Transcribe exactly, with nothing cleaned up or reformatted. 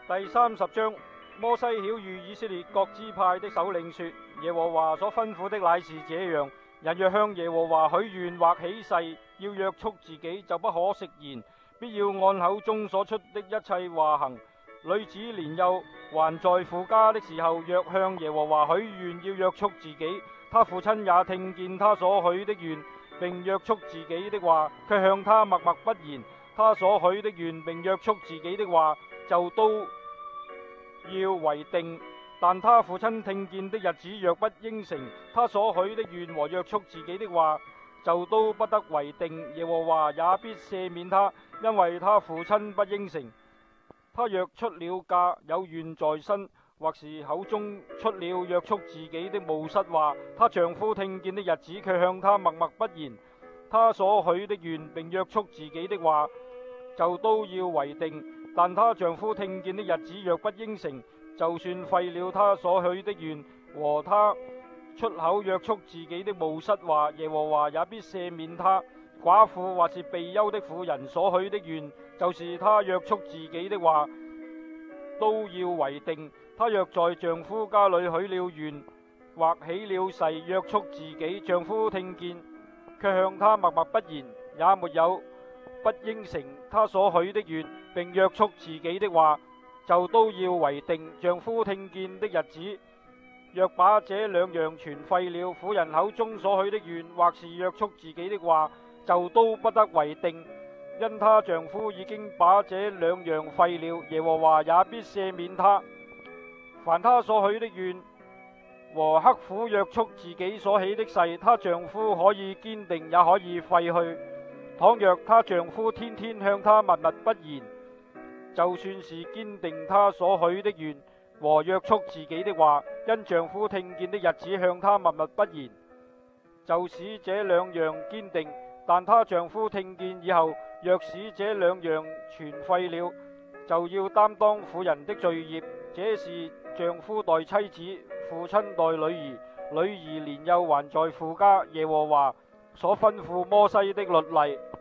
第三十章，摩西曉諭以色列各支派的首領說：耶和華所吩咐的乃是這樣，人若向耶和華許願或起誓，要約束自己，就不可食言，必要按口中所出的一切話行。女子年幼還在父家的時候，若向耶和華許願要約束自己，他父親也聽見他所許的願，並約束自己的話，卻向他默默不言，他所許的願並約束自己的話，就都要為定。但他父親聽見的日子若不應承他所許的願和約束自己的話，就都不得為定。耶和華也必赦免他，因為他父親不應承。他若出了嫁，有願在身，或是口中出了約束自己的冒失話，她丈夫聽見的日子卻向她默默不言，她所許的願並約束自己的話，就都要為定。但她丈夫聽見的日子若不應承，就算廢了她所許的願和她出口約束自己的冒失話，耶和華也必赦免她。寡婦或是被休的婦人所許的願，就是她約束自己的話，都要為定。她若在丈夫家裏許了願或起了誓約束自己，丈夫聽見卻向她默默不言，也沒有不應承她所許的願並約束自己的話，就都要為定。丈夫聽見的日子若把這兩樣全廢了，婦人口中所許的願或是約束自己的話，就都不得為定，因她丈夫已經把這兩樣廢了，耶和華也必赦免她。凡她所許的願和刻苦約束自己所起的誓，她丈夫可以堅定，也可以廢去。倘若她丈夫天天向她默默不言，就算是堅定她所許的願和約束自己的話，因丈夫聽見的日子向她默默不言，就使這兩樣堅定。但她丈夫聽見以後，若使這兩樣全廢了，就要擔當婦人的罪孽。這是丈夫待妻子，父親待女兒，女兒年幼還在父家，耶和華所吩咐摩西的律例。